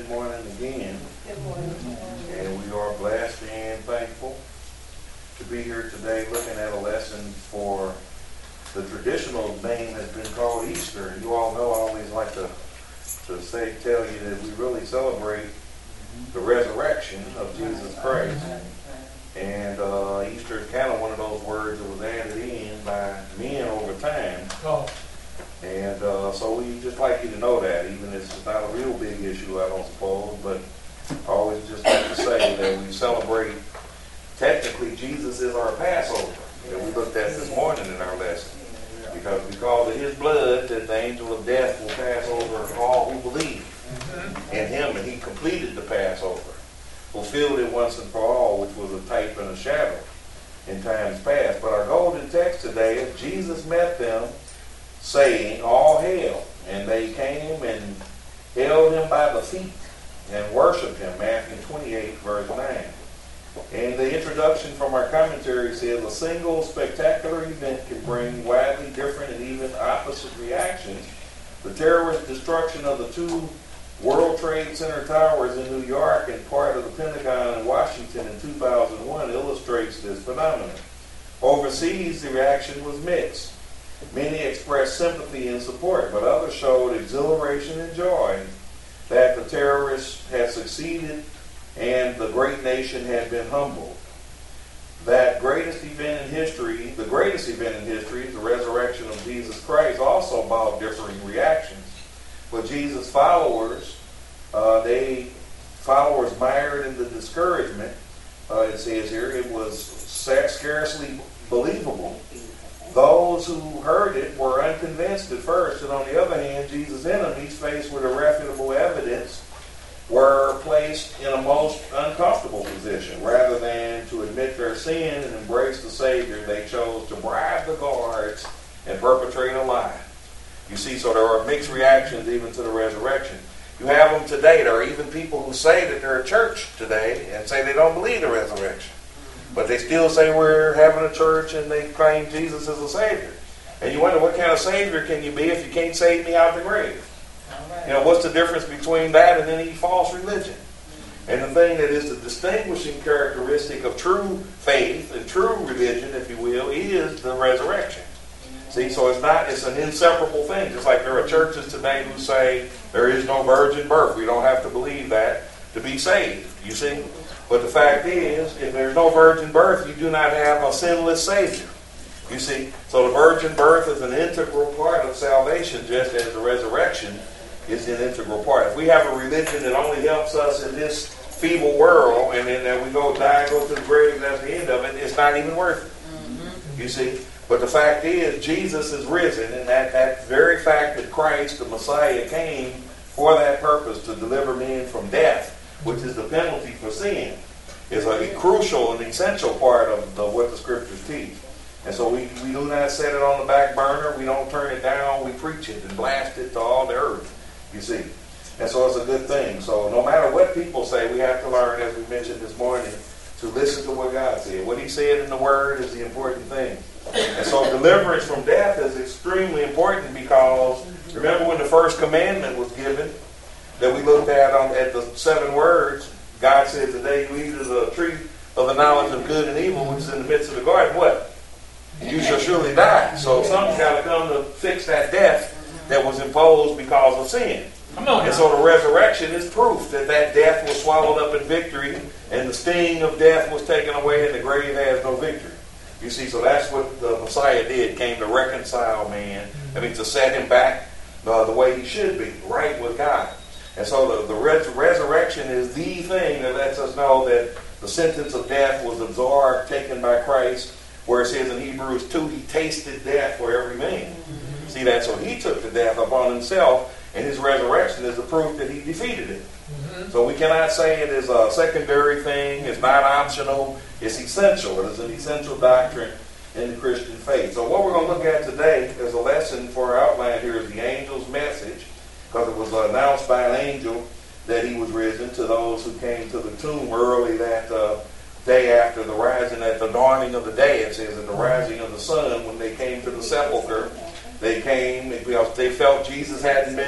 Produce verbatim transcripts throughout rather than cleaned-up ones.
good morning again. Good morning. And we are blessed and thankful to be here today looking at a lesson for the traditional name has been called Easter. You all know I always like to, to say, tell you that we really celebrate the resurrection of Jesus Christ. And uh, Easter is kind of one of those words that was added in by men over time. Oh. And uh, so we just like you to know that, even if it's not a real big issue, I don't suppose, but I always just like to say that we celebrate, technically, Jesus is our Passover that we looked at this morning in our lesson. Because because of his blood, that the angel of death will pass over all who believe in him, and he completed the Passover, fulfilled it once and for all, which was a type and a shadow in times past. But our golden text today is Jesus met them, saying, all hail. And they came and held him by the feet and worshiped him. Matthew twenty-eight, verse nine. And the introduction from our commentary says, a single spectacular event can bring widely different and even opposite reactions. The terrorist destruction of the two World Trade Center towers in New York and part of the Pentagon in Washington in two thousand one illustrates this phenomenon. Overseas, the reaction was mixed. Many expressed sympathy and support, but others showed exhilaration and joy that the terrorists had succeeded and the great nation had been humbled. That greatest event in history, the greatest event in history, the resurrection of Jesus Christ, also brought differing reactions. But Jesus' followers, uh, they followers mired in the discouragement. Uh, it says here, it was scarcely believable. Those who heard it were unconvinced at first, and on the other hand, Jesus' enemies, faced with irrefutable evidence, were placed in a most uncomfortable position. Rather than to admit their sin and embrace the Savior, they chose to bribe the guards and perpetrate a lie. You see, so there are mixed reactions even to the resurrection. You have them today. There are even people who say that they're a church today and say they don't believe the resurrection. But they still say we're having a church and they claim Jesus is a Savior. And you wonder, what kind of Savior can you be if you can't save me out of the grave? You know, what's the difference between that and any false religion? And the thing that is the distinguishing characteristic of true faith and true religion, if you will, is the resurrection. See, so it's not, it's an inseparable thing. Just like there are churches today who say there is no virgin birth. We don't have to believe that to be saved, you see. But the fact is, if there's no virgin birth, you do not have a sinless Savior. You see, so the virgin birth is an integral part of salvation, just as the resurrection is an integral part. If we have a religion that only helps us in this feeble world, and then uh, we go die and go to the grave, and that's the end of it, it's not even worth it. Mm-hmm. You see? But the fact is, Jesus is risen, and that, that very fact that Christ, the Messiah, came for that purpose, to deliver men from death, which is the penalty for sin, is a crucial and essential part of the, what the Scriptures teach. And so we, we do not set it on the back burner. We don't turn it down. We preach it and blast it to all the earth, you see. And so it's a good thing. So no matter what people say, we have to learn, as we mentioned this morning, to listen to what God said. What he said in the Word is the important thing. And so deliverance from death is extremely important, because remember when the first commandment was given, that we looked at on at the seven words, God said, today you eat of the tree of the knowledge of good and evil, which is in the midst of the garden, what? You shall surely die. So something's got to come to fix that death that was imposed because of sin. And so the resurrection is proof that that death was swallowed up in victory, and the sting of death was taken away, and the grave has no victory. You see, so that's what the Messiah did, came to reconcile man. I mean, to set him back uh, the way he should be, right with God. And so the, the res- resurrection is the thing that lets us know that the sentence of death was absorbed, taken by Christ, where it says in Hebrews two, he tasted death for every man. Mm-hmm. See that? So he took the death upon himself, and his resurrection is the proof that he defeated it. Mm-hmm. So we cannot say it is a secondary thing, it's not optional, it's essential. It is an essential doctrine in the Christian faith. So what we're going to look at today as a lesson for our outline here is the angel's message, because it was announced by an angel that he was risen to those who came to the tomb early that uh, day after the rising, at the dawning of the day. It says at the rising of the sun, when they came to the sepulcher, they came because they felt Jesus hadn't been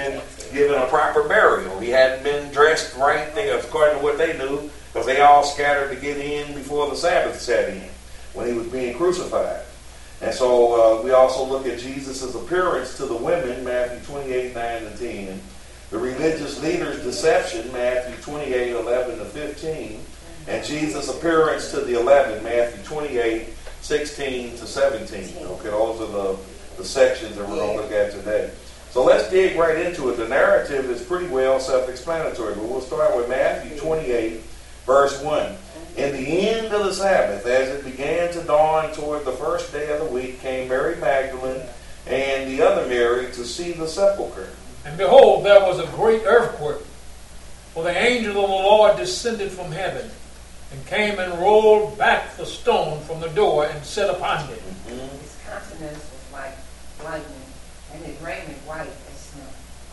given a proper burial. He hadn't been dressed right there according to what they knew, because they all scattered to get in before the Sabbath set in, when he was being crucified. And so uh, we also look at Jesus' appearance to the women, Matthew twenty-eight, nine and ten. The religious leaders' deception, Matthew twenty-eight, eleven to fifteen. And Jesus' appearance to the eleven, Matthew twenty-eight, sixteen to seventeen. Okay, those are the, the sections that we're going to look at today. So let's dig right into it. The narrative is pretty well self-explanatory, but we'll start with Matthew twenty-eight, verse one. In the end of the Sabbath, as it began to dawn toward the first day of the week, came Mary Magdalene and the other Mary to see the sepulchre. And behold, there was a great earthquake, for the angel of the Lord descended from heaven, and came and rolled back the stone from the door and sat upon it. Mm-hmm. His countenance was like lightning, and his raiment white as snow.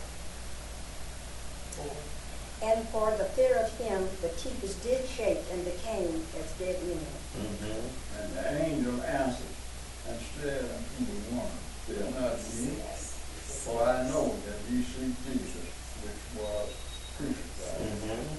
And for the fear of him, the keepers did shake and became as dead men. Mm-hmm. And the angel answered and said unto the woman, Fear not ye, for I know that ye seek Jesus, which was crucified. Mm-hmm.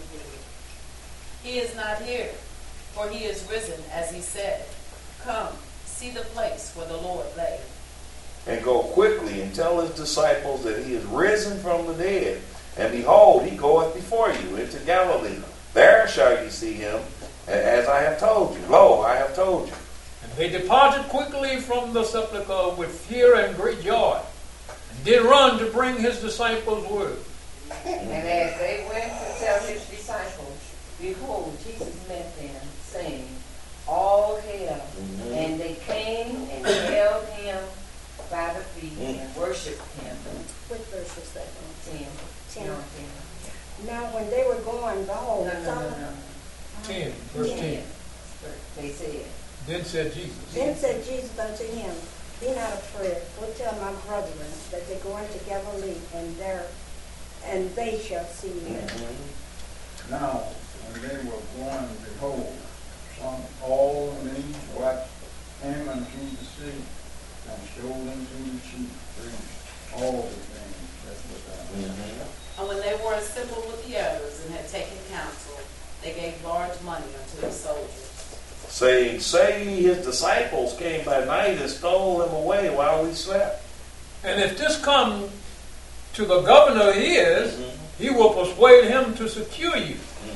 He is not here, for he is risen, as he said. Come, see the place where the Lord lay. And go quickly and tell his disciples that he is risen from the dead. And behold, he goeth before you into Galilee. There shall you see him, as I have told you. Lo, I have told you. And they departed quickly from the sepulchre with fear and great joy, and did run to bring his disciples word. And as they went to tell his disciples, behold, Jesus met them, saying, All hail. Mm-hmm. And they came and held him by the feet mm-hmm. and worshipped him. Which verse was that one? Ten. Ten. No, ten. Now when they were going, behold, No, no, no, no. no. Ten, verse ten. They said. Then said Jesus. Then said Jesus unto him, Be not afraid, go tell my brethren that they go into Galilee, and there, and they shall see me. Mm-hmm. Now, when they were going, behold, some all men watched him unto the city, and showed unto the chief priests all the things that were done. Mm-hmm. And when they were assembled with the others and had taken counsel, they gave large money unto the soldiers, saying, Say ye, his disciples came by night and stole him away while we slept. And if this come to the governor his, mm-hmm. he will persuade him to secure you.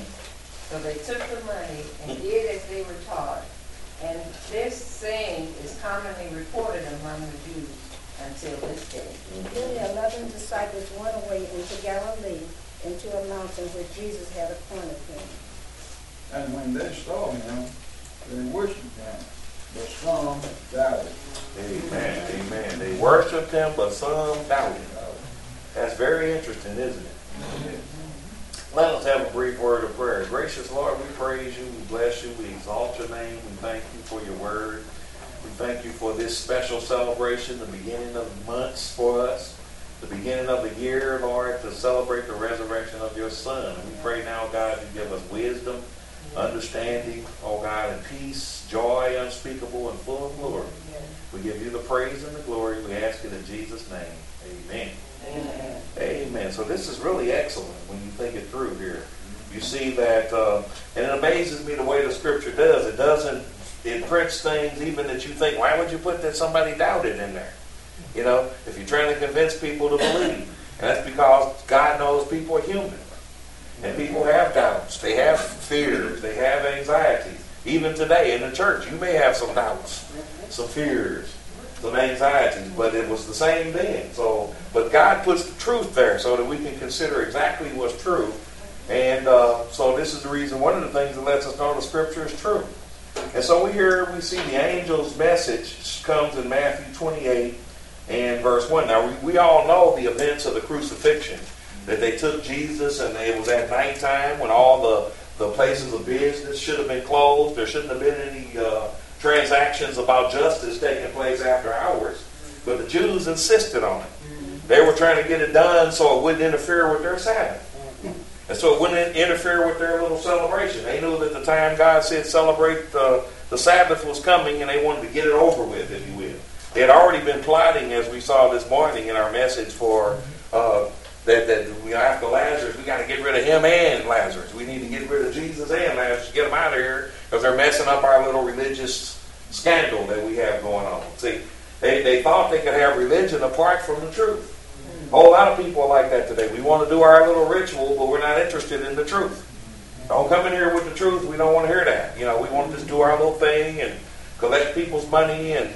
So they took the money and did as they were taught. And this saying is commonly reported among the Jews until this day. Mm-hmm. Then the eleven disciples went away into Galilee, into a mountain where Jesus had appointed him. And when they saw him, they worshipped him, but some doubted. Amen. Amen. They worshipped him, but some doubted. That's very interesting, isn't it? Mm-hmm. Let us have a brief word of prayer. Gracious Lord, we praise you, we bless you, we exalt your name, we thank you for your word. We thank you for this special celebration, the beginning of months for us, the beginning of the year, Lord, to celebrate the resurrection of your Son. And we pray now, God, you give us wisdom, understanding, oh God, and peace, joy unspeakable and full of glory. We give you the praise and the glory. We ask it in Jesus' name. Amen. Amen. Amen. So this is really excellent when you think it through here. You see that, uh, and it amazes me the way the Scripture does. It doesn't, it prints things even that you think, why would you put that somebody doubted in there? You know, if you're trying to convince people to believe. And that's because God knows people are human. And people have doubts. They have fears. They have anxieties. Even today in the church, you may have some doubts, some fears, some anxieties, but it was the same then. So, but God puts the truth there so that we can consider exactly what's true. And uh, so this is the reason, one of the things that lets us know the Scripture is true. And so we hear, we see the angel's message comes in Matthew twenty-eight and verse one. Now, we, we all know the events of the crucifixion, that they took Jesus and it was at nighttime when all the, the places of business should have been closed. There shouldn't have been any uh, transactions about justice taking place after hours. But the Jews insisted on it. They were trying to get it done so it wouldn't interfere with their Sabbath. And so it wouldn't interfere with their little celebration. They knew that the time God said celebrate uh, the Sabbath was coming, and they wanted to get it over with, if you will. They had already been plotting, as we saw this morning in our message, for uh, that, that we after Lazarus, we got to get rid of him and Lazarus. We need to get rid of Jesus and Lazarus, get them out of here, because they're messing up our little religious scandal that we have going on. See, they, they thought they could have religion apart from the truth. A whole lot of people are like that today. We want to do our little ritual, but we're not interested in the truth. Don't come in here with the truth. We don't want to hear that. You know, we want to just do our little thing and collect people's money and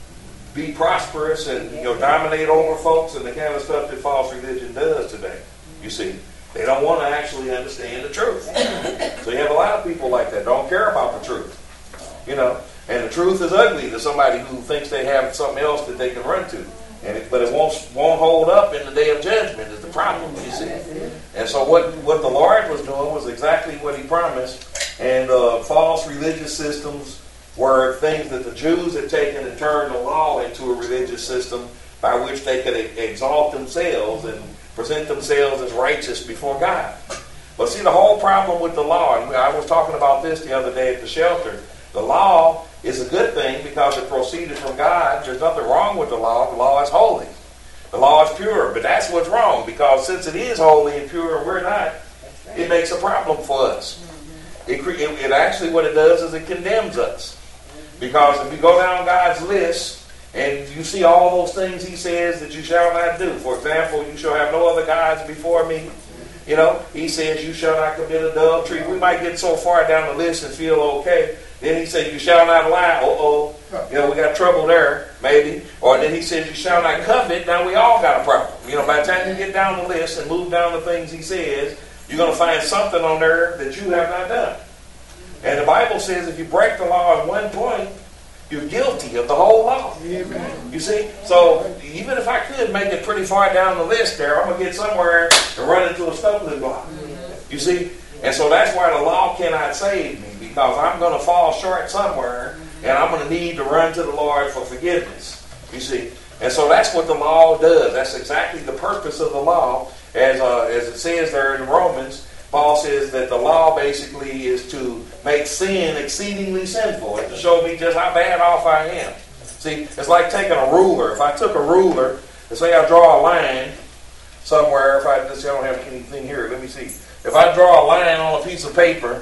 be prosperous and, you know, dominate over folks and the kind of stuff that false religion does today. You see, they don't want to actually understand the truth. So you have a lot of people like that. Don't care about the truth. You know, and the truth is ugly to somebody who thinks they have something else that they can run to. And it, but it won't won't hold up in the day of judgment is the problem, you see. And so what, what the Lord was doing was exactly what he promised. And uh, false religious systems were things that the Jews had taken and turned the law into a religious system by which they could exalt themselves and present themselves as righteous before God. But see, the whole problem with the law, and I was talking about this the other day at the shelter, the law is a good thing because it proceeded from God. There's nothing wrong with the law. The law is holy. The law is pure. But that's what's wrong, because since it is holy and pure and we're not, it makes a problem for us. It, it, it actually, what it does is it condemns us. Because if you go down God's list and you see all those things he says that you shall not do. For example, you shall have no other gods before me. You know, he says you shall not commit adultery. We might get so far down the list and feel okay. Then he said you shall not lie. Uh-oh. You know, we got trouble there, maybe. Or then he says you shall not covet. Now we all got a problem. You know, by the time you get down the list and move down the things he says, you're going to find something on there that you have not done. And the Bible says if you break the law at one point, you're guilty of the whole law. Amen. You see? So even if I could make it pretty far down the list there, I'm going to get somewhere and run into a stumbling block. You see? And so that's why the law cannot save me, because I'm going to fall short somewhere and I'm going to need to run to the Lord for forgiveness. You see? And so that's what the law does. That's exactly the purpose of the law. As, uh, as it says there in Romans, Paul says that the law basically is to make sin exceedingly sinful and to show me just how bad off I am. See, it's like taking a ruler. If I took a ruler and say I draw a line somewhere, if I just I don't have anything here, let me see. If I draw a line on a piece of paper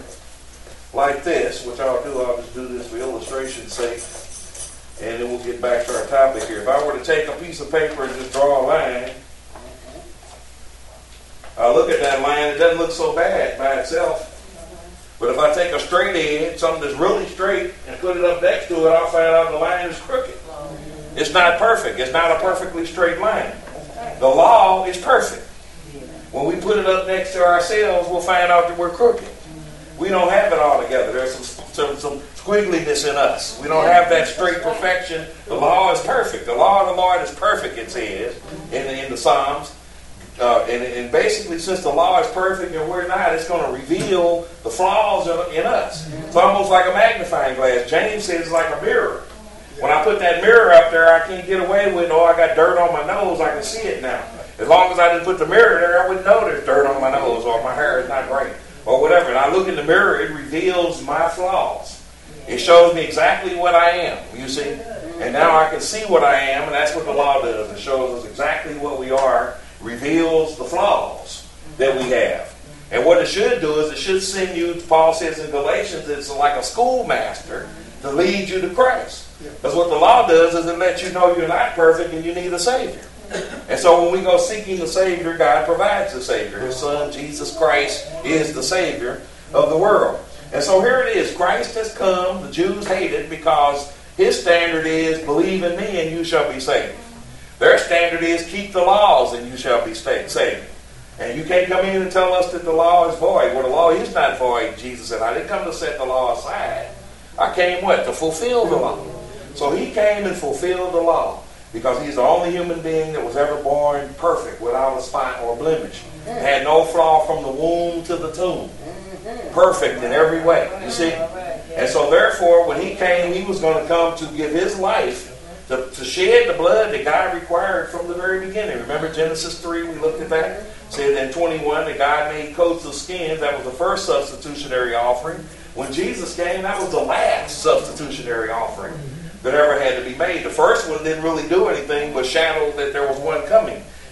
like this, which I'll do, I'll just do this for illustration's sake, and then we'll get back to our topic here. If I were to take a piece of paper and just draw a line, I look at that line, it doesn't look so bad by itself. But if I take a straight edge, something that's really straight, and put it up next to it, I'll find out the line is crooked. It's not perfect. It's not a perfectly straight line. The law is perfect. When we put it up next to ourselves, we'll find out that we're crooked. We don't have it all together. There's some, some, some squiggliness in us. We don't have that straight perfection. The law is perfect. The law of the Lord is perfect, it says in the, in the Psalms. Uh, and, and basically, since the law is perfect and we're not, it's going to reveal the flaws in, in us. It's almost like a magnifying glass. James says it's like a mirror. When I put that mirror up there, I can't get away with, oh, I got dirt on my nose, I can see it now. As long as I didn't put the mirror there, I wouldn't know there's dirt on my nose or my hair is not right or whatever. And I look in the mirror, it reveals my flaws. It shows me exactly what I am, you see. And now I can see what I am, and that's what the law does. It shows us exactly what we are, reveals the flaws that we have. And what it should do is it should send you, Paul says in Galatians, it's like a schoolmaster to lead you to Christ. Because what the law does is it lets you know you're not perfect and you need a Savior. And so when we go seeking a Savior, God provides a Savior. His Son, Jesus Christ, is the Savior of the world. And so here it is. Christ has come. The Jews hate it because his standard is believe in me and you shall be saved. Their standard is keep the laws and you shall be saved. And you can't come in and tell us that the law is void. Well, the law is not void. Jesus said, I didn't come to set the law aside. I came, what? To fulfill the law. So he came and fulfilled the law because he's the only human being that was ever born perfect without a spot or blemish. Had no flaw from the womb to the tomb. Perfect in every way. You see? And so therefore, when he came, he was going to come to give his life To, to shed the blood that God required from the very beginning. Remember Genesis three, we looked at that? It said in twenty-one that God made coats of skins. That was the first substitutionary offering. When Jesus came, that was the last substitutionary offering that ever had to be made. The first one didn't really do anything but shadow that there was one coming.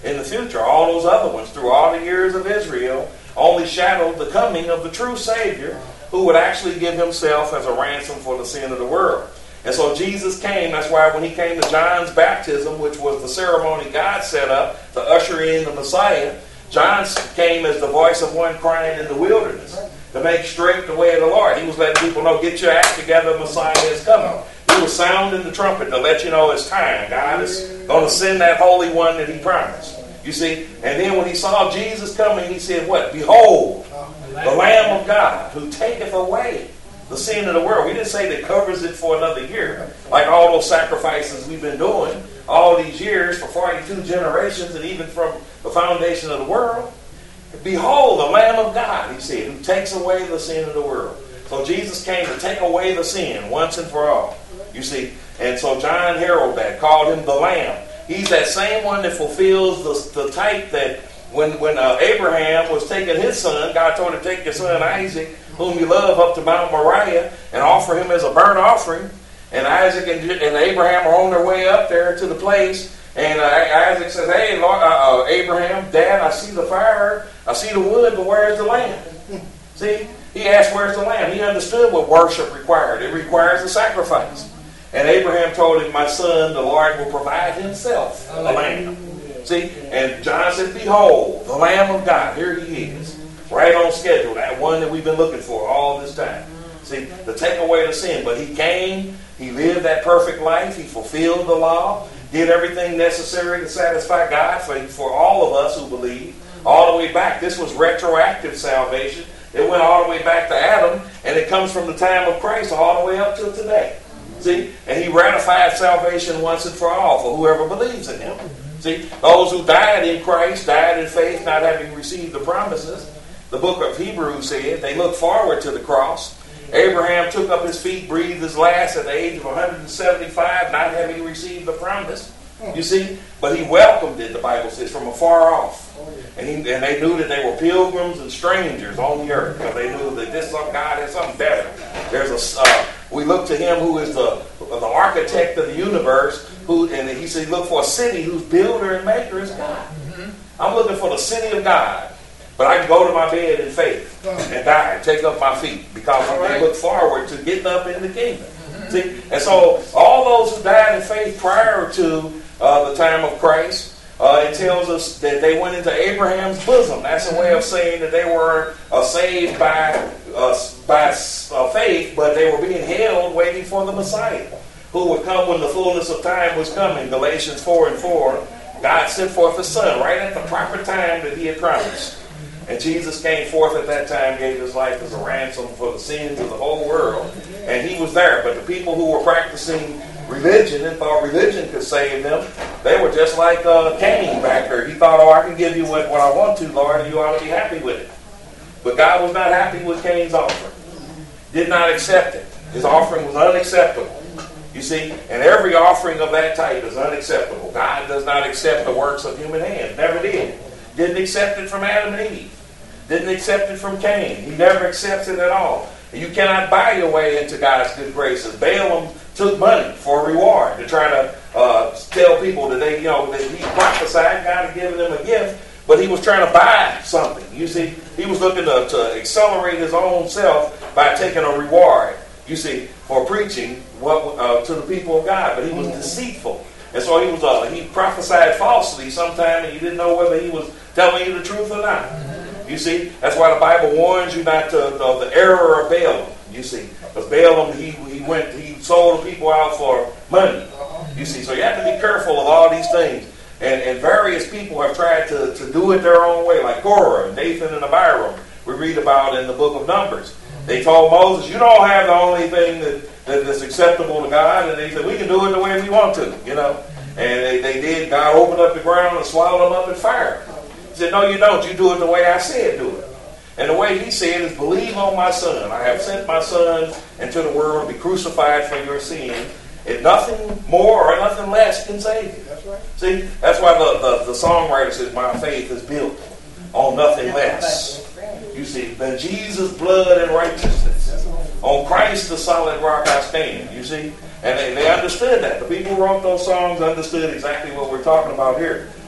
in the future. All those other ones, through all the years of Israel, only shadowed the coming of the true Savior, who would actually give himself as a ransom for the sin of the world. And so Jesus came. That's why when he came to John's baptism, which was the ceremony God set up to usher in the Messiah, John came as the voice of one crying in the wilderness to make straight the way of the Lord. He was letting people know, get your act together, Messiah is coming. He was sounding the trumpet to let you know it's time. God is going to send that Holy One that he promised. You see? And then when he saw Jesus coming, he said, what? Behold, the Lamb of God, who taketh away the sin of the world. We didn't say that covers it for another year, like all those sacrifices we've been doing all these years for forty-two generations and even from the foundation of the world. Behold, the Lamb of God, he said, who takes away the sin of the world. So Jesus came to take away the sin once and for all. You see, and so John heralded that, called him the Lamb. He's that same one that fulfills the, the type that when, when uh, Abraham was taking his son, God told him, take your son Isaac, whom you love, up to Mount Moriah and offer him as a burnt offering. And Isaac and, and Abraham are on their way up there to the place. And uh, Isaac says, hey, Lord, uh, uh, Abraham, Dad, I see the fire, I see the wood, but where's the lamb? See, he asked, where's the lamb? He understood what worship required. It requires a sacrifice. And Abraham told him, my son, the Lord will provide himself a lamb. See, and John said, behold, the Lamb of God, here he is, right on schedule, that one that we've been looking for all this time. See, to take away the sin. But he came, he lived that perfect life, he fulfilled the law, did everything necessary to satisfy God for, for all of us who believe, all the way back. This was retroactive salvation. It went all the way back to Adam, and it comes from the time of Christ all the way up till today. See, and he ratified salvation once and for all for whoever believes in him. See, those who died in Christ, died in faith, not having received the promises. The book of Hebrews said they looked forward to the cross. Abraham took up his feet, breathed his last at the age of one hundred seventy-five, not having received the promise. You see, but he welcomed it, the Bible says, from afar off. And, he, and they knew that they were pilgrims and strangers on the earth, because they knew that this God has something better. There's a uh, we look to him who is the the architect of the universe, who and he said, look for a city whose builder and maker is God. Mm-hmm. I'm looking for the city of God. But I can go to my bed in faith and die and take up my feet, because I right. look forward to getting up in the kingdom. Mm-hmm. See, and so all those who died in faith prior to uh, the time of Christ, uh, it tells us that they went into Abraham's bosom. That's a way of saying that they were uh, saved by uh, by uh, faith, but they were being held waiting for the Messiah, who would come when the fullness of time was coming. Galatians four and four, God sent forth the Son right at the proper time that he had promised. And Jesus came forth at that time, gave his life as a ransom for the sins of the whole world. And he was there. But the people who were practicing religion and thought religion could save them, they were just like uh, Cain back there. He thought, oh, I can give you what, what I want to, Lord, and you ought to be happy with it. But God was not happy with Cain's offering. Did not accept it. His offering was unacceptable. You see, and every offering of that type is unacceptable. God does not accept the works of human hands. Never did. Didn't accept it from Adam and Eve. Didn't accept it from Cain. He never accepts it at all. You cannot buy your way into God's good graces. Balaam took money for a reward to try to uh, tell people that they, you know, that he prophesied, God had given them a gift, but he was trying to buy something. You see, he was looking to, to accelerate his own self by taking a reward, you see, for preaching what uh, to the people of God. But he was deceitful. And so he was uh, he prophesied falsely sometime, and you didn't know whether he was telling you the truth or not. You see, that's why the Bible warns you not to of the error of Balaam. You see, because Balaam he he went he sold the people out for money. You see, so you have to be careful of all these things. And and various people have tried to, to do it their own way, like Korah and Dathan and Abiram. We read about in the book of Numbers. They told Moses, "You don't have the only thing that." that is acceptable to God, and they said, we can do it the way we want to, you know. And they, they did. God opened up the ground and swallowed them up in fire. He said, no, you don't. You do it the way I said do it. And the way he said is, believe on my Son. I have sent my Son into the world to be crucified for your sin, and nothing more or nothing less can save you. That's right. See, that's why the, the, the songwriter says, my faith is built on nothing less. You see, than Jesus' blood and righteousness. On Christ, the solid rock I stand. You see? And they, they understood that. The people who wrote those songs understood exactly what we're talking about here.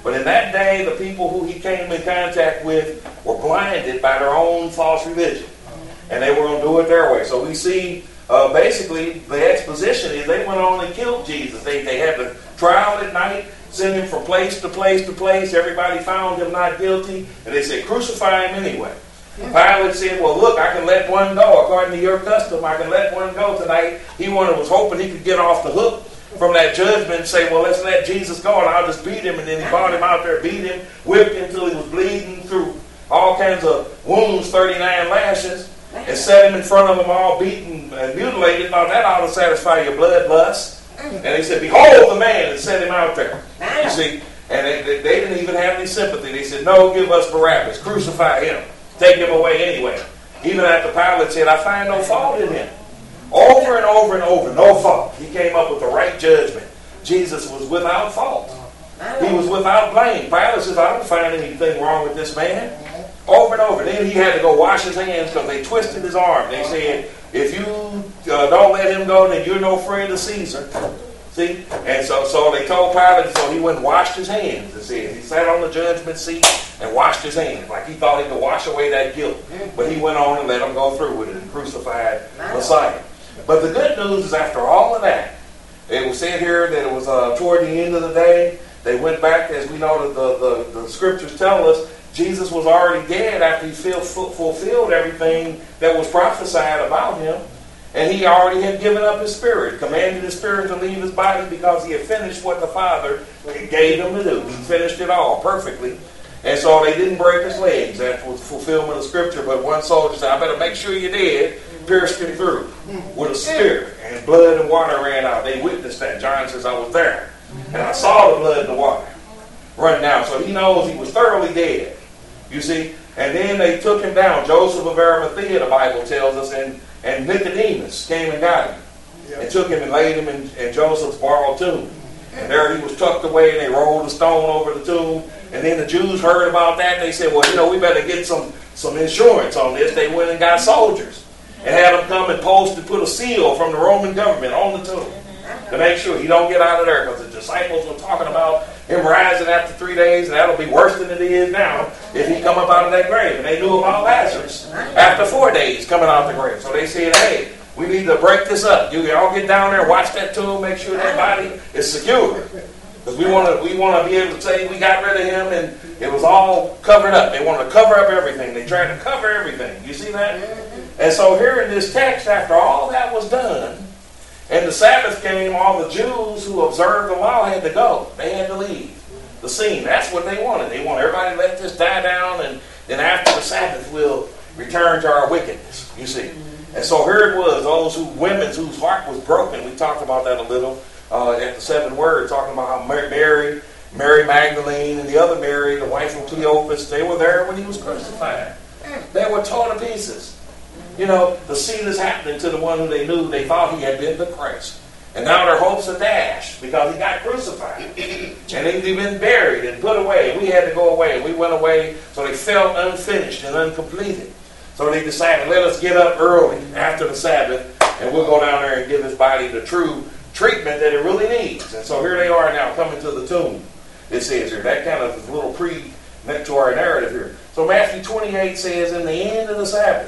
But in that day, the people who he came in contact with were blinded by their own false religion. And they were going to do it their way. So we see, uh, basically, the exposition is they went on and killed Jesus. They, they had the trial at night, sent him from place to place to place. Everybody found him not guilty. And they said, crucify him anyway. Pilate said, well, look, I can let one go. According to your custom, I can let one go tonight. He wanted, was hoping he could get off the hook from that judgment and say, well, let's let Jesus go and I'll just beat him. And then he brought him out there, beat him, whipped him until he was bleeding through all kinds of wounds, thirty-nine lashes, and set him in front of them all beaten and mutilated. Thought that ought to satisfy your bloodlust. And he said, behold the man, and set him out there. You see, and they, they, they didn't even have any sympathy. They said, no, give us Barabbas, crucify him. Take him away anyway. Even after Pilate said, I find no fault in him. Over and over and over, no fault. He came up with the right judgment. Jesus was without fault. He was without blame. Pilate says, I don't find anything wrong with this man. Over and over. Then he had to go wash his hands because they twisted his arm. They said, if you uh, don't let him go, then you're no friend of Caesar. See? And so, so they told Pilate, so he went and washed his hands. It says he sat on the judgment seat and washed his hands like he thought he could wash away that guilt. But he went on and let them go through with it and crucified Messiah. But the good news is after all of that, it was said here that it was uh, toward the end of the day, they went back, as we know that the, the, the scriptures tell us, Jesus was already dead after he fulfilled everything that was prophesied about him. And he already had given up his spirit, commanded his spirit to leave his body because he had finished what the Father gave him to do. He finished it all perfectly. And so they didn't break his legs. That was fulfillment of Scripture. But one soldier said, I better make sure you're dead. Pierced him through with a spear. And blood and water ran out. They witnessed that. John says, I was there. And I saw the blood and the water run down. So he knows he was thoroughly dead. You see? And then they took him down. Joseph of Arimathea, the Bible tells us, and, and Nicodemus came and got him. Yep. And took him and laid him in, in Joseph's borrowed tomb. And there he was tucked away, and they rolled a stone over the tomb. And then the Jews heard about that. They said, well, you know, we better get some, some insurance on this. They went and got soldiers and had them come and post and put a seal from the Roman government on the tomb to make sure he don't get out of there, because the disciples were talking about him rising after three days, and that'll be worse than it is now if he come up out of that grave. And they knew about Lazarus after four days coming out of the grave. So they said, hey, we need to break this up. You all get down there, watch that tomb, make sure that body is secure. Because we want to we want to be able to say we got rid of him and it was all covered up. They want to cover up everything. They tried to cover everything. You see that? And so here in this text, after all that was done, and the Sabbath came, all the Jews who observed the law had to go. They had to leave the scene. That's what they wanted. They want everybody to let this die down, and then after the Sabbath we'll return to our wickedness. You see? And so here it was, those who women whose heart was broken. We talked about that a little. Uh, at the seven words, talking about how Mary, Mary Magdalene, and the other Mary, the wife of Cleopas, they were there when he was crucified. They were torn to pieces. You know, the scene is happening to the one who they knew they thought he had been the Christ. And now their hopes are dashed because he got crucified. And he'd been buried and put away. We had to go away. We went away, so they felt unfinished and uncompleted. So they decided, let us get up early after the Sabbath, and we'll go down there and give his body the true treatment that it really needs. And so here they are now coming to the tomb. It says here, that kind of little pre to our narrative here. So Matthew twenty-eight says, in the end of the Sabbath,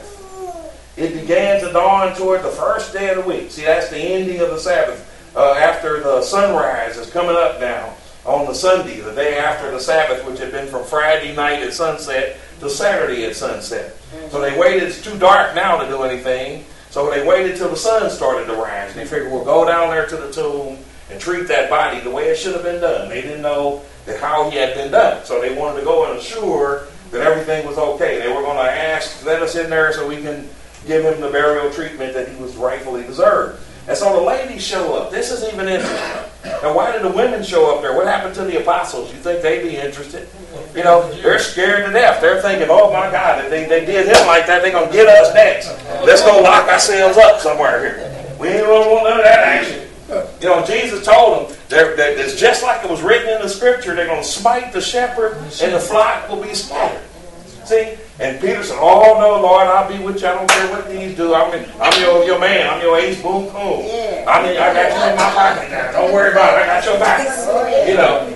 it began to dawn toward the first day of the week. See, that's the ending of the Sabbath. Uh, after the sunrise is coming up now on the Sunday, the day after the Sabbath, which had been from Friday night at sunset to Saturday at sunset. So they waited. It's too dark now to do anything. So they waited till the sun started to rise. And they figured, we'll go down there to the tomb and treat that body the way it should have been done. They didn't know that how he had been done. So they wanted to go and assure that everything was okay. They were going to ask, let us in there so we can give him the burial treatment that he was rightfully deserved. And so the ladies show up. This is even interesting. Now, why did the women show up there? What happened to the apostles? You think they'd be interested? You know, they're scared to death. They're thinking, oh my God, if they, they did him like that, they're going to get us next. Let's go lock ourselves up somewhere here. We ain't going to want none of that action. You know, Jesus told them, that it's just like it was written in the scripture, they're going to smite the shepherd and the flock will be scattered. See? And Peter said, oh no, Lord, I'll be with you. I don't care what these do. I'm, I'm your, your man. I'm your ace boom coon. I mean, I got you in my pocket now. Don't worry about it. I got your back. You know.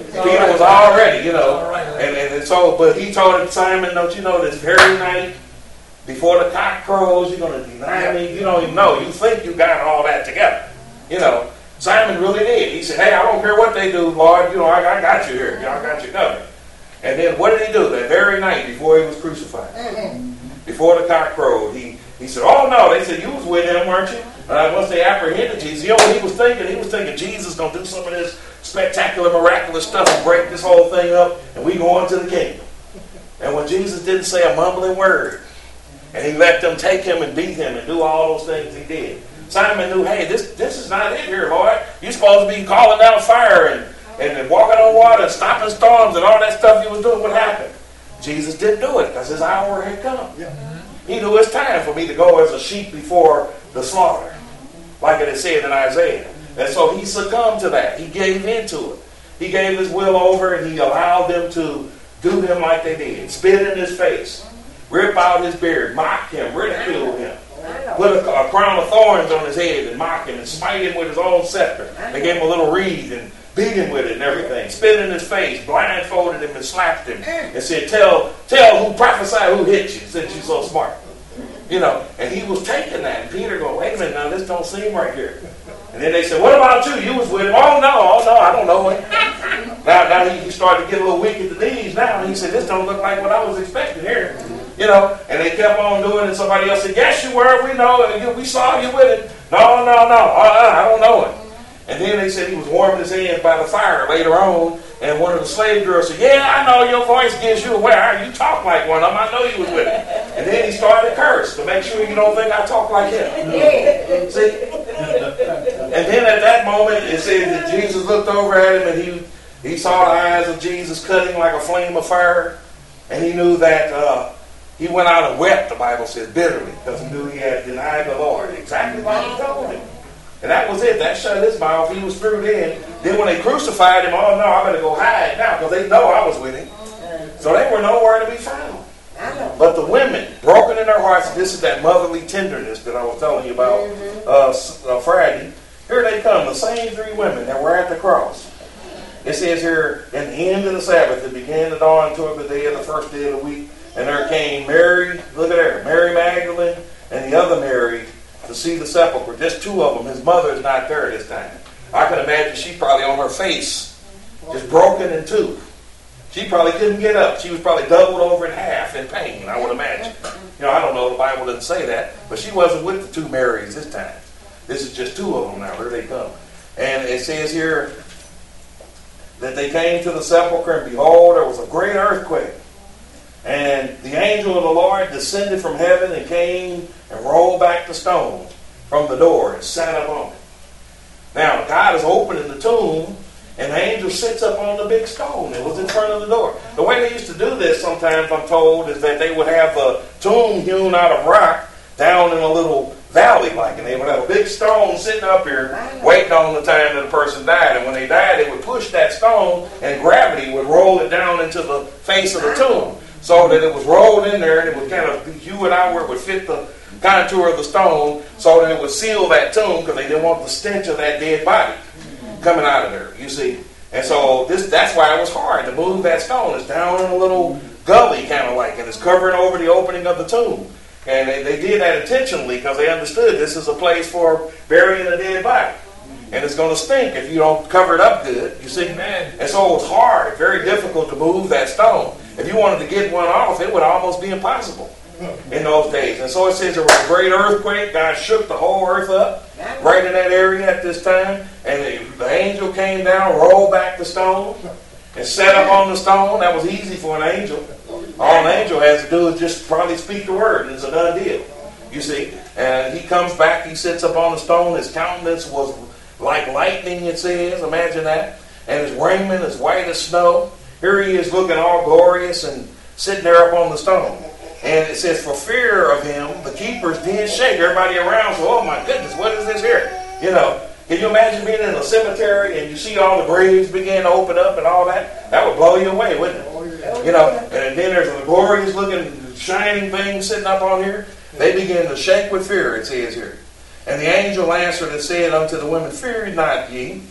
Peter was already, you know, All right. and, and, and so, but he told Simon, don't you know, this very night, before the cock crows, you're going to deny me. You don't even know. You think you got all that together. You know, Simon really did. He said, hey, I don't care what they do, Lord. You know, I, I got you here. I got you covered. And then what did he do that very night before he was crucified? Mm-hmm. Before the cock crowed, he, he said, oh, no. They said, you was with him, weren't you? Uh, once they apprehended Jesus, you know what he was thinking? He was thinking Jesus is going to do some of this spectacular, miraculous stuff and break this whole thing up, and we go into the kingdom. And when Jesus didn't say a mumbling word, and he let them take him and beat him and do all those things he did, Simon knew, hey, this this is not it here, Lord. You're supposed to be calling down fire and, and, and walking on water and stopping storms and all that stuff you was doing. What happened? Jesus didn't do it because his hour had come. He knew it's time for me to go as a sheep before the slaughter, like it is said in Isaiah. And so he succumbed to that. He gave in to it. He gave his will over and he allowed them to do him like they did. Spit in his face. Rip out his beard. Mock him. Ridicule him. Put a, a crown of thorns on his head and mock him and smite him with his own scepter. They gave him a little reed and beat him with it and everything. Spit in his face. Blindfolded him and slapped him. And said, tell, tell who prophesied who hit you since you're so smart. You know, and he was taking that. And Peter going, wait a minute, now this don't seem right here. And then they said, what about you? You was with him. Oh, no, oh, no, I don't know him. Now, now he, he started to get a little weak at the knees now. And he said, this don't look like what I was expecting here. You know, and they kept on doing it. And somebody else said, yes, you were. We know. And we saw you with him. No, no, no. Uh-uh, I don't know him. And then they said he was warming his hands by the fire later on. And one of the slave girls said, yeah, I know your voice gives you away. You talk like one of them. I know you was with him. And then he started to curse to make sure you don't think I talk like him. See? And then at that moment, it says that Jesus looked over at him and he, he saw the eyes of Jesus cutting like a flame of fire. And he knew that uh, he went out and wept, the Bible says, bitterly, because he knew he had denied the Lord. Exactly like he told him. And that was it. That shut his mouth. He was through then. Then when they crucified him, oh no, I better go hide now because they know I was with him. So they were nowhere to be found. But the women, broken in their hearts, this is that motherly tenderness that I was telling you about uh, uh, Friday. Here they come, the same three women that were at the cross. It says here, in the end of the Sabbath, it began to dawn toward the day of the first day of the week. And there came Mary, look at her, Mary Magdalene, and the other Mary, to see the sepulchre. Just two of them. His mother is not there this time. I can imagine she's probably on her face, just broken in two. She probably couldn't get up. She was probably doubled over in half in pain, I would imagine. You know, I don't know, the Bible doesn't say that, but she wasn't with the two Marys this time. This is just two of them now. Here they come. And it says here that they came to the sepulchre, and behold, there was a great earthquake. And the angel of the Lord descended from heaven and came and rolled back the stone from the door and sat up on it. Now, God is opening the tomb, and the angel sits up on the big stone that was in front of the door. The way they used to do this sometimes, I'm told, is that they would have a tomb hewn out of rock down in a little valley like, and they would have a big stone sitting up here waiting on the time that the person died. And when they died, they would push that stone, and gravity would roll it down into the face of the tomb, so that it was rolled in there, and it would kind of hew it out where it would fit the contour of the stone, so that it would seal that tomb, because they didn't want the stench of that dead body coming out of there, you see. And so this that's why it was hard to move that stone. It's down in a little gully, kind of like, and it's covering over the opening of the tomb. And they, they did that intentionally because they understood this is a place for burying a dead body. And it's going to stink if you don't cover it up good, you see. Amen. And so it was hard, very difficult to move that stone. If you wanted to get one off, it would almost be impossible in those days. And so it says there was a great earthquake. God shook the whole earth up right in that area at this time. And the, the angel came down, rolled back the stone, and sat up on the stone. That was easy for an angel. All an angel has to do is just probably speak the word, and it's a done deal, you see. And he comes back, he sits up on the stone. His countenance was like lightning, it says. Imagine that. And his raiment is white as snow. Here he is looking all glorious and sitting there up on the stone. And it says, for fear of him, the keepers did shake. Everybody around said, oh my goodness, what is this here? You know, can you imagine being in a cemetery and you see all the graves begin to open up and all that? That would blow you away, wouldn't it? You know, and then there's a glorious looking shining thing sitting up on here. They begin to shake with fear, it says here. And the angel answered and said unto the women, fear not ye,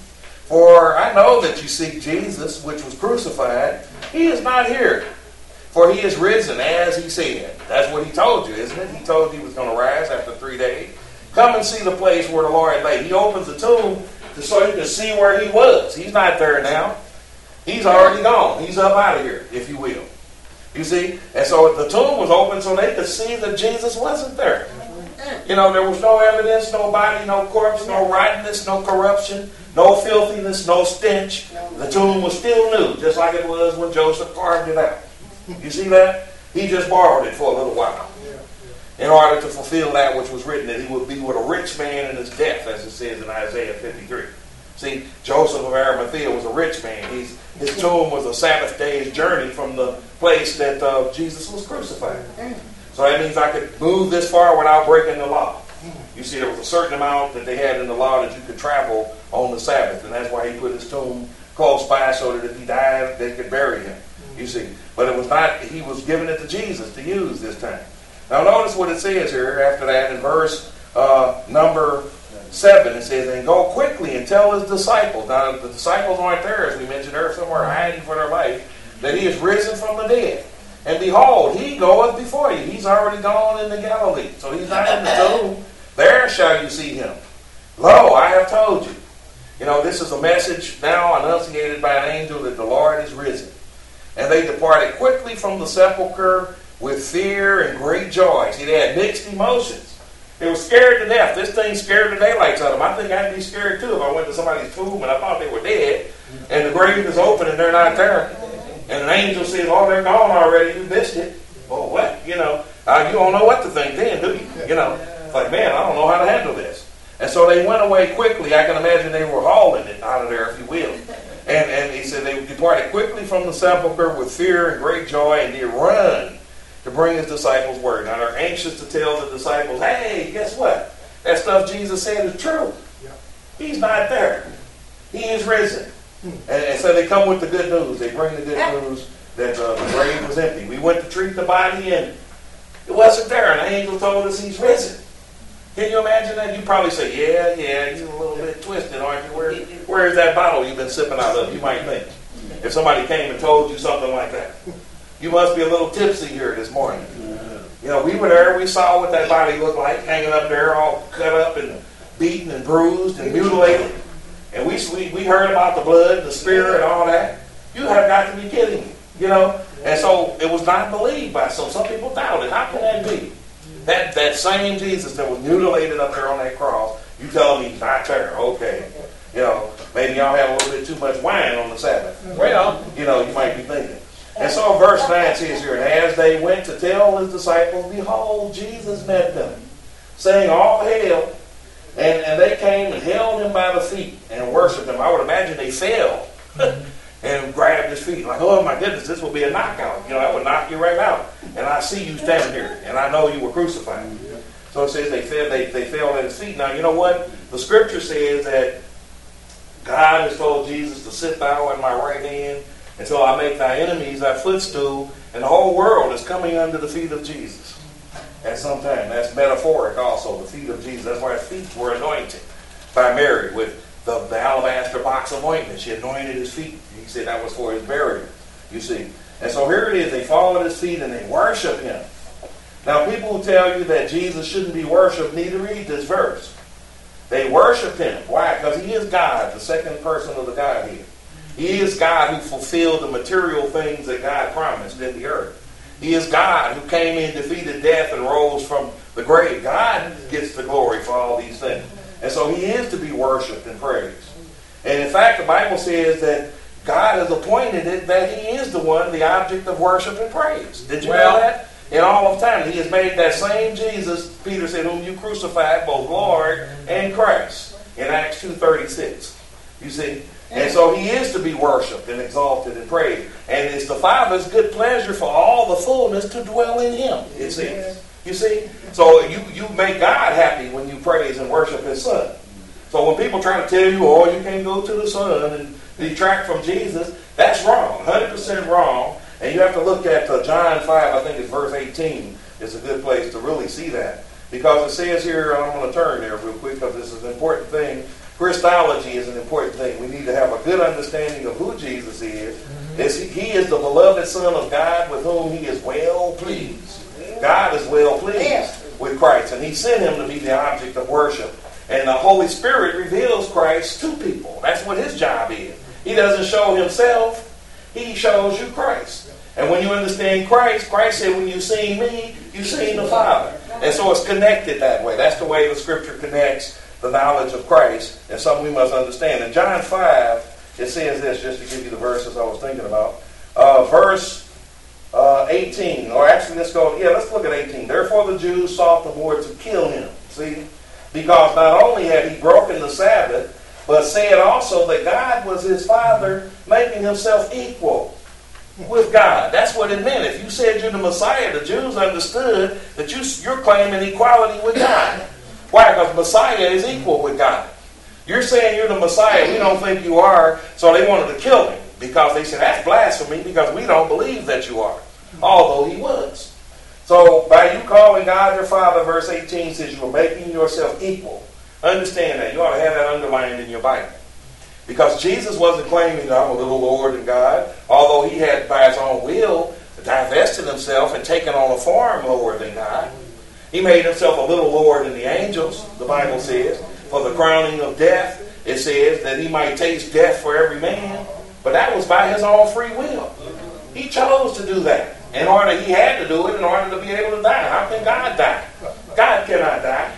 For I know that you seek Jesus, which was crucified. He is not here, for he is risen, as he said. That's what he told you, isn't it? He told you he was going to rise after three days. Come and see the place where the Lord lay. He opens the tomb to so you can see where he was. He's not there now. He's already gone. He's up out of here, if you will. You see? And so the tomb was open so they could see that Jesus wasn't there. You know, there was no evidence, no body, no corpse, no rottenness, no corruption, no filthiness, no stench. The tomb was still new, just like it was when Joseph carved it out. You see that? He just borrowed it for a little while in order to fulfill that which was written, that he would be with a rich man in his death, as it says in Isaiah fifty-three. See, Joseph of Arimathea was a rich man. He's, his tomb was a Sabbath day's journey from the place that uh, Jesus was crucified. So that means I could move this far without breaking the law. You see, there was a certain amount that they had in the law that you could travel on the Sabbath, and that's why he put his tomb close by so that if he died, they could bury him. You see, but it was not, he was giving it to Jesus to use this time. Now notice what it says here after that in verse uh, number seven. It says, and go quickly and tell his disciples. Now the disciples aren't there, as we mentioned, they're somewhere hiding for their life, that he is risen from the dead. And behold, he goeth before you. He's already gone into Galilee. So he's not in the tomb. There shall you see him. Lo, I have told you. You know, this is a message now enunciated by an angel that the Lord is risen. And they departed quickly from the sepulchre with fear and great joy. See, they had mixed emotions. They were scared to death. This thing scared the daylights out of them. I think I'd be scared too if I went to somebody's tomb and I thought they were dead, and the grave is open and they're not there. And an angel says, oh, they're gone already. You missed it. Oh, what? You know, uh, you don't know what to think then, do you? You know, it's like, man, I don't know how to handle this. And so they went away quickly. I can imagine they were hauling it out of there, if you will. And, and he said they departed quickly from the sepulchre with fear and great joy, and did run to bring his disciples word. Now they're anxious to tell the disciples, hey, guess what? That stuff Jesus said is true. He's not there. He is risen. And, and so they come with the good news. They bring the good news that uh, the grave was empty. We went to treat the body and it wasn't there. And the angel told us he's risen. Can you imagine that? You probably say, yeah, yeah, you're a little bit twisted, aren't you? Where, where is that bottle you've been sipping out of? You might think. If somebody came and told you something like that. You must be a little tipsy here this morning. You know, we were there. We saw what that body looked like, hanging up there, all cut up and beaten and bruised and mutilated. And we, we we heard about the blood, the spirit, and all that. You have got to be kidding me, you know. And so it was not believed by some. Some people doubted. How can that be? That that same Jesus that was mutilated up there on that cross, you tell me he's not there. Okay. You know, maybe y'all had a little bit too much wine on the Sabbath. Well, you know, you might be thinking. And so verse nine says here, and as they went to tell his disciples, behold, Jesus met them, saying, all hail. And, and they came and held him by the feet and worshipped him. I would imagine they fell and grabbed his feet. Like, oh my goodness, this will be a knockout. You know, I would knock you right out. And I see you standing here. And I know you were crucified. So it says they fell, they, they fell at his feet. Now, you know what? The scripture says that God has told Jesus to sit thou at my right hand until I make thy enemies thy footstool. And the whole world is coming under the feet of Jesus. At some time. That's metaphoric also, the feet of Jesus. That's why his feet were anointed by Mary with the, the alabaster box of ointment. She anointed his feet. He said that was for his burial, you see. And so here it is. They fall at his feet and they worship him. Now people who tell you that Jesus shouldn't be worshipped need to read this verse. They worship him. Why? Because he is God, the second person of the Godhead. He is God who fulfilled the material things that God promised in the earth. He is God who came in, defeated death, and rose from the grave. God gets the glory for all these things. And so he is to be worshipped and praised. And in fact, the Bible says that God has appointed it that he is the one, the object of worship and praise. Did you well, know that? In all of time, he has made that same Jesus, Peter said, whom you crucified, both Lord and Christ, in Acts two thirty-six. You see? And so he is to be worshipped and exalted and praised. And it's the Father's good pleasure for all the fullness to dwell in him, it says. You see? So you, you make God happy when you praise and worship his Son. So when people try to tell you, oh, you can't go to the Son and detract from Jesus, that's wrong. one hundred percent wrong. And you have to look at uh, John five, I think it's verse eighteen. It's a good place to really see that. Because it says here, I'm going to turn there real quick because this is an important thing Christology is an important thing. We need to have a good understanding of who Jesus is. Mm-hmm. Is he, he is the beloved Son of God with whom he is well pleased. God is well pleased yeah. with Christ, and he sent him to be the object of worship. And the Holy Spirit reveals Christ to people. That's what his job is. He doesn't show himself. He shows you Christ. And when you understand Christ, Christ said, when you've seen me, you've seen the Father. And so it's connected that way. That's the way the Scripture connects the knowledge of Christ, and something we must understand. In John five, it says this, just to give you the verses I was thinking about. Uh, verse uh, eighteen, or actually let's go, yeah, let's look at eighteen. Therefore the Jews sought the more to kill him, see? Because not only had he broken the Sabbath, but said also that God was his Father, making himself equal with God. That's what it meant. If you said you're the Messiah, the Jews understood that you, you're claiming equality with God. Why? Because Messiah is equal with God. You're saying you're the Messiah. We don't think you are. So they wanted to kill him because they said that's blasphemy because we don't believe that you are. Although he was. So by you calling God your Father, verse eighteen says you are making yourself equal. Understand that. You ought to have that underlined in your Bible. Because Jesus wasn't claiming that I'm a little lower than God. Although he had by his own will divested himself and taken on a form lower than God. He made himself a little lower than the angels, the Bible says. For the crowning of death, it says that he might taste death for every man. But that was by his own free will. He chose to do that. In order, he had to do it in order to be able to die. How can God die? God cannot die.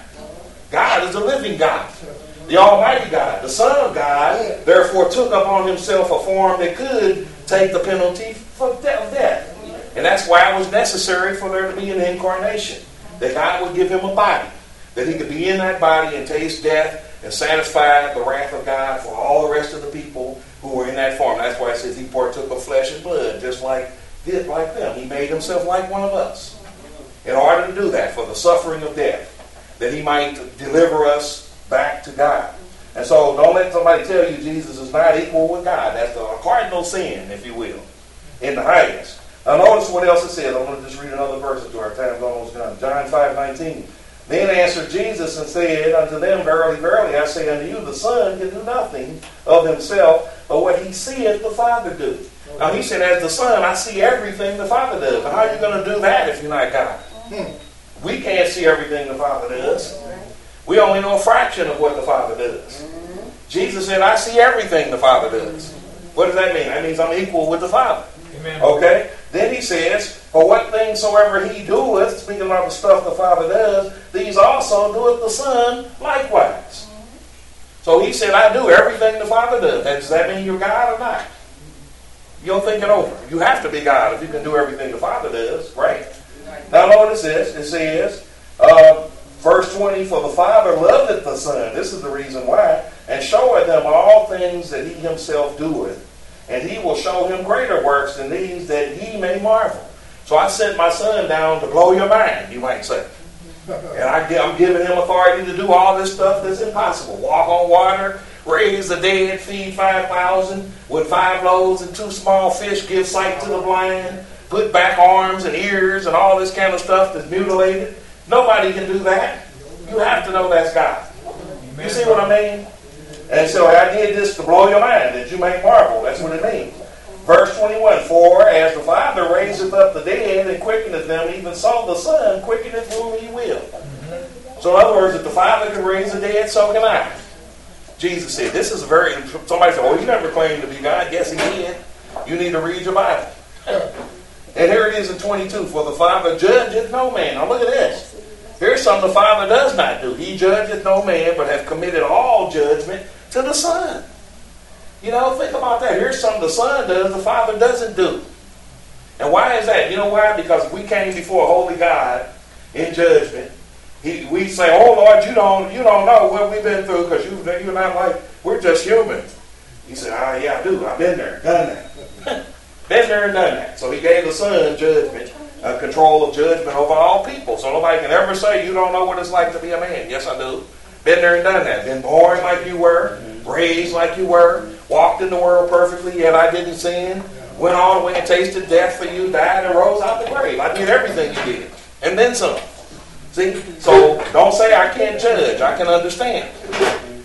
God is the living God. The Almighty God, the Son of God, therefore took upon himself a form that could take the penalty for death. And that's why it was necessary for there to be an incarnation. That God would give him a body. That he could be in that body and taste death and satisfy the wrath of God for all the rest of the people who were in that form. That's why it says he partook of flesh and blood, just like, did like them. He made himself like one of us. In order to do that, for the suffering of death. That he might deliver us back to God. And so don't let somebody tell you Jesus is not equal with God. That's the cardinal sin, if you will, in the highest. Now notice what else it says. I'm going to just read another verse to our time's almost done. John five nineteen. Then answered Jesus and said unto them, Verily, verily, I say unto you, the Son can do nothing of himself, but what he seeth the Father do. Now he said, as the Son, I see everything the Father does. But how are you going to do that if you're not God? Hmm. We can't see everything the Father does. We only know a fraction of what the Father does. Jesus said, I see everything the Father does. What does that mean? That means I'm equal with the Father. Amen. Okay? Then he says, for what things soever he doeth, speaking of the stuff the Father does, these also doeth the Son likewise. So he said, I do everything the Father does. Does that mean you're God or not? You don't think it over. You have to be God if you can do everything the Father does. Right? Now notice this. It says, uh, verse twenty, for the Father loveth the Son. This is the reason why. And showeth them all things that he himself doeth. And he will show him greater works than these, that he may marvel. So I sent my Son down to blow your mind, you might say. And I, I'm giving him authority to do all this stuff that's impossible. Walk on water, raise the dead, feed five thousand with five loaves and two small fish, give sight to the blind, put back arms and ears and all this kind of stuff that's mutilated. Nobody can do that. You have to know that's God. You see what I mean? And so I did this to blow your mind, that you may marvel. That's what it means. Verse twenty-one, for as the Father raiseth up the dead and quickeneth them, even so the Son quickeneth whom he will. So in other words, if the Father can raise the dead, so can I. Jesus said, this is a very, somebody said, well, you never claimed to be God. Yes, he did. You need to read your Bible. And here it is in twenty-two, for the Father judgeth no man. Now look at this. Here's something the Father does not do. He judgeth no man, but hath committed all judgment to the Son. You know, think about that. Here's something the Son does, the Father doesn't do. And why is that? You know why? Because we came before a holy God in judgment. He, we say, oh Lord, you don't you don't know what we've been through because you, you're not like, we're just human. He said, ah, yeah, I do. I've been there, done that. Been there and done that. So he gave the Son judgment, uh, control of judgment over all people. So nobody can ever say you don't know what it's like to be a man. Yes, I do. Been there and done that. Been born like you were, raised like you were, walked in the world perfectly, yet I didn't sin. Went all the way and tasted death for you, died and rose out the grave. I did everything you did. And then some. See? So don't say I can't judge. I can understand.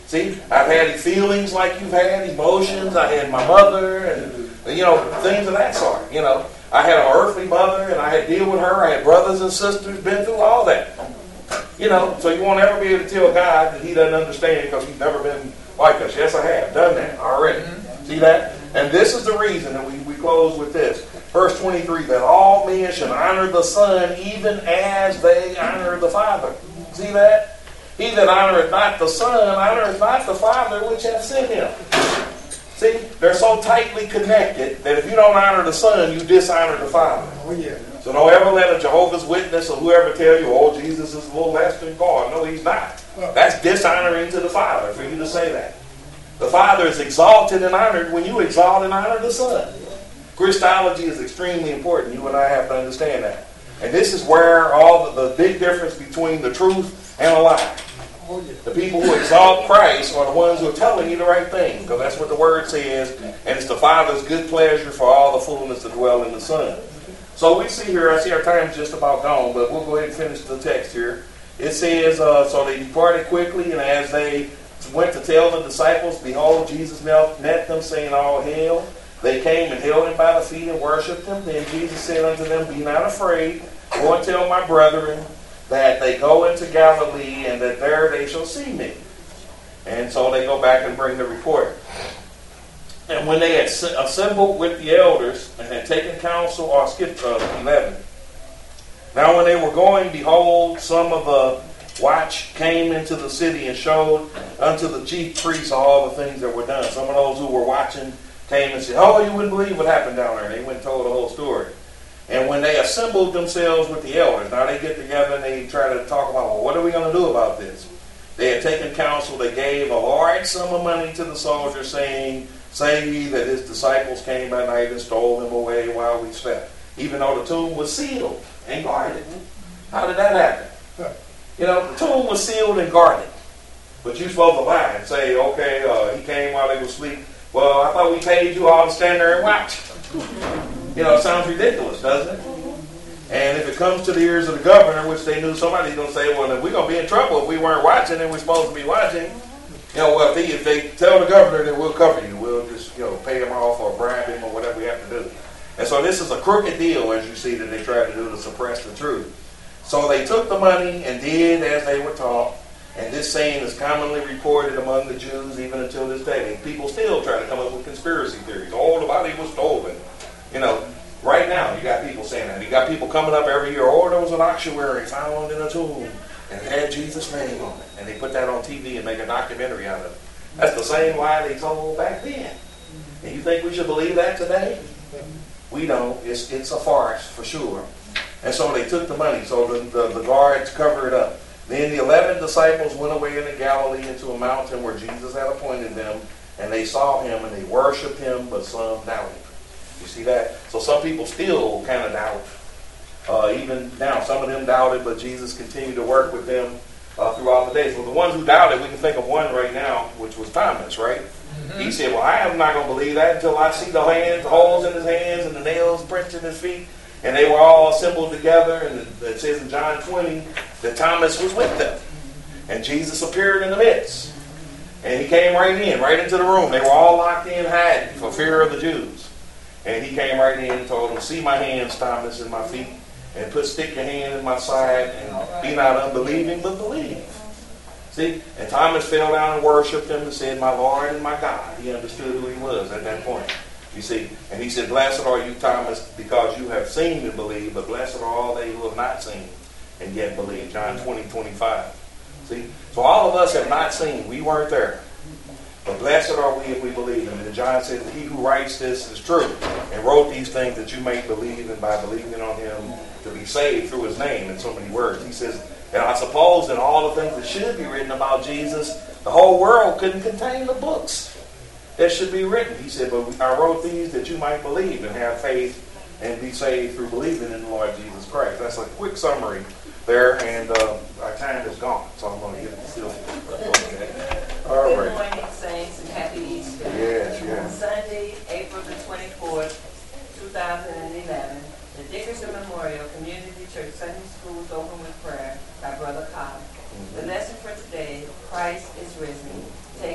See, I've had feelings like you've had, emotions. I had my mother and, you know, things of that sort. You know, I had an earthly mother and I had to deal with her. I had brothers and sisters, been through all that. You know, so you won't ever be able to tell God that he doesn't understand because he's never been like us. Yes, I have done that already. Mm-hmm. See that? And this is the reason that we, we close with this. Verse twenty-three, that all men should honor the Son even as they honor the Father. See that? He that honoreth not the Son honoreth not the Father which hath sent him. See, they're so tightly connected that if you don't honor the Son, you dishonor the Father. Oh, yeah. So don't ever let a Jehovah's Witness or whoever tell you, oh, Jesus is a little less than God. No, he's not. That's dishonoring to the Father for you to say that. The Father is exalted and honored when you exalt and honor the Son. Christology is extremely important. You and I have to understand that. And this is where all the, the big difference between the truth and a lie. The people who exalt Christ are the ones who are telling you the right thing, because that's what the Word says, and it's the Father's good pleasure for all the fullness to dwell in the Son. So we see here, I see our time's just about gone, but we'll go ahead and finish the text here. It says, uh, so they departed quickly, and as they went to tell the disciples, behold, Jesus met them, saying, all hail. They came and held him by the feet and worshipped him. Then Jesus said unto them, be not afraid. Go and tell my brethren that they go into Galilee, and that there they shall see me. And so they go back and bring the report. And when they had assembled with the elders and had taken counsel, or skip uh, eleven. Now when they were going, behold, some of the watch came into the city and showed unto the chief priests all the things that were done. Some of those who were watching came and said, oh, you wouldn't believe what happened down there. And they went and told the whole story. And when they assembled themselves with the elders, now they get together and they try to talk about, well, what are we going to do about this? They had taken counsel. They gave a large sum of money to the soldiers, saying, say ye that his disciples came by night and stole him away while we slept, even though the tomb was sealed and guarded. How did that happen? You know, the tomb was sealed and guarded. But you're supposed to lie and say, okay, uh, he came while they were asleep. Well, I thought we paid you all to stand there and watch. You know, it sounds ridiculous, doesn't it? And if it comes to the ears of the governor, which they knew somebody's going to say, well, if we're going to be in trouble if we weren't watching and we're supposed to be watching, you know, well, if they, if they tell the governor that we'll cover you, we'll just, you know, pay him off or bribe him or whatever we have to do. And so this is a crooked deal, as you see, that they tried to do to suppress the truth. So they took the money and did as they were taught. And this saying is commonly reported among the Jews even until this day. And people still try to come up with conspiracy theories. Oh, the body was stolen. You know, right now you got people saying that. You got people coming up every year, oh, there was an ossuary found in a tomb and it had Jesus' name on it. And they put that on T V and make a documentary out of it. That's the same lie they told back then. And you think we should believe that today? We don't. It's, it's a farce for sure. And so they took the money. So the, the, the guards covered it up. Then the eleven disciples went away into Galilee into a mountain where Jesus had appointed them, and they saw him and they worshipped him, but some doubted. You see that? So some people still kind of doubt. Uh, even now, some of them doubted, but Jesus continued to work with them uh, throughout the days. Well, the ones who doubted, we can think of one right now, which was Thomas, right? Mm-hmm. He said, well, I am not going to believe that until I see the hands, the holes in his hands and the nails prints in his feet. And they were all assembled together, and it says in John twenty that Thomas was with them. And Jesus appeared in the midst. And he came right in, right into the room. They were all locked in hiding for fear of the Jews. And he came right in and told them, see my hands, Thomas, and my feet, and put stick your hand in my side, and be not unbelieving, but believe. See? And Thomas fell down and worshipped him and said, my Lord and my God. He understood who he was at that point. You see, and he said, blessed are you, Thomas, because you have seen and believed, but blessed are all they who have not seen and yet believe. John twenty, twenty-five. See? So all of us have not seen. We weren't there. But blessed are we if we believe. And John said that he who writes this is true and wrote these things that you may believe, and by believing on him to be saved through his name, in so many words. He says, and I suppose that all the things that should be written about Jesus, the whole world couldn't contain the books that should be written. He said, but I wrote these that you might believe and have faith and be saved through believing in the Lord Jesus Christ. That's a quick summary there, and uh, our time is gone, so I'm going to get it still. Okay. All right. Good morning, saints, and happy Easter. Yes, yes. On Sunday, April the twenty-fourth, two thousand eleven, the Dickerson Memorial Community Church Sunday School was opened with prayer by Brother Colin. Mm-hmm. The lesson for today, Christ is risen.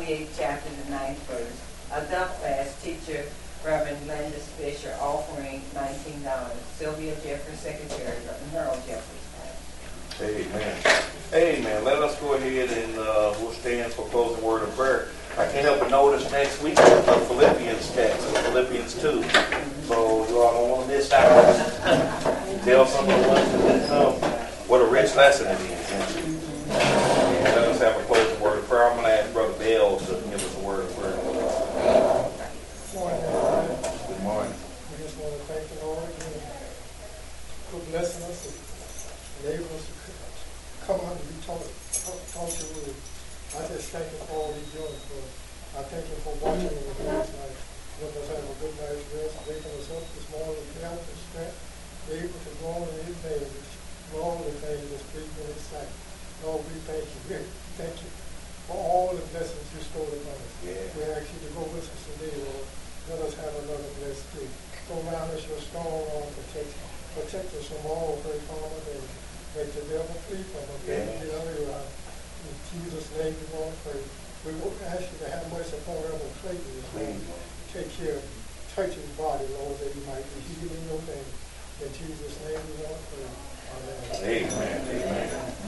twenty-eighth chapter, the ninth verse. Adult class teacher, Reverend Landis Fisher, offering nineteen dollars. Sylvia Jeffrey, secretary, Reverend Harold Jeffrey. Amen. Amen. Let us go ahead and uh, we'll stand for closing word of prayer. I can't help but notice next week the Philippians text, Philippians two. So you all don't want to miss out. Tell some of the ones that didn't come what a rich lesson it is. And let us have a closing word of prayer. I'm going to ask Brother Bell to give us a word of prayer. Morning. Good morning. We just want to thank the Lord again for blessing us and enabling us to come out and be taught, taught, taught your word. I just thank Him for all He's doing for us. I thank Him for watching over us last night. Let us have a good night's rest, waking us up this morning with health and strength, able to go on in His name, do all the things that's pleasing in His sight. Lord, we thank you. We thank you for all the blessings you bestowed upon us. Yeah. We ask you to go with us today, Lord. Let us have another blessed day. Go around us your strong arm protection. Protect us from all hurt, harm, or danger. Make the devil flee from us. Yeah. Make the other around. In Jesus' name we want to pray. We will ask you to have mercy upon Reverend Clayton this morning. Take care of him. Touch his body, Lord, that he might be healed in your name. In Jesus' name we want to pray. Amen. Amen.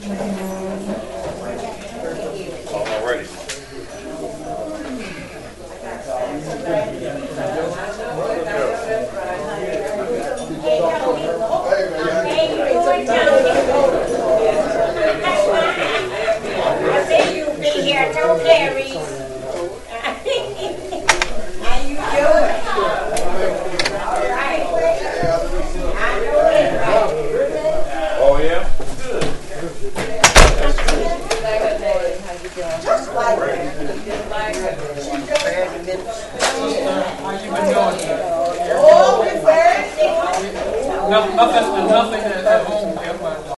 Amen. All righty. I said you'll be here, don't carry. How you doing? All right. I know it, right? Oh, yeah? Good. How you doing? Just like Right. How you been doing? Oh, we're very sick. Nothing, nothing, nothing at home.